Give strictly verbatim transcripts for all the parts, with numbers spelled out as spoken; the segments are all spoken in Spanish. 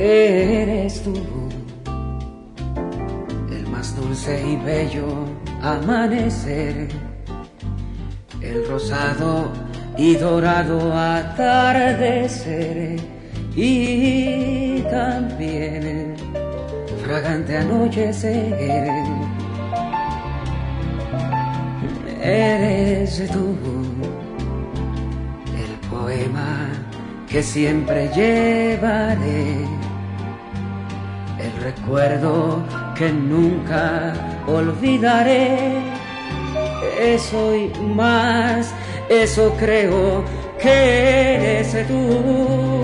Eres tú, el más dulce y bello amanecer, el rosado y dorado atardecer, y también el fragante anochecer. Eres tú, el poema que siempre llevaré, el recuerdo que nunca olvidaré. Eso y más, eso creo que eres tú.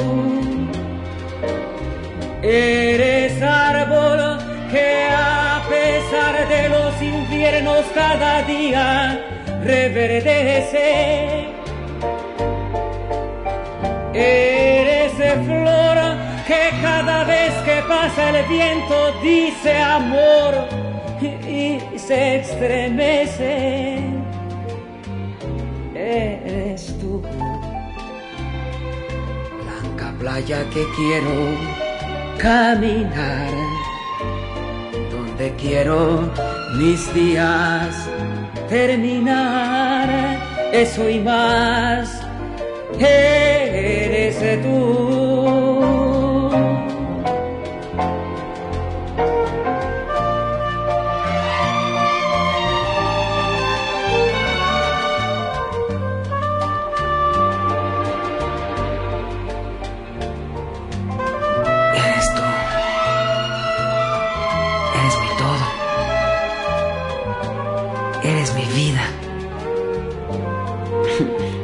Eres árbol que a pesar de los inviernos cada día reverdece. Eres flor que cada vez que pasa el viento dice amor y se estremece. Eres tú, blanca playa que quiero caminar, donde quiero mis días terminar. Eso y más, eres tú. Eres tú. Eres mi todo. Eres mi vida.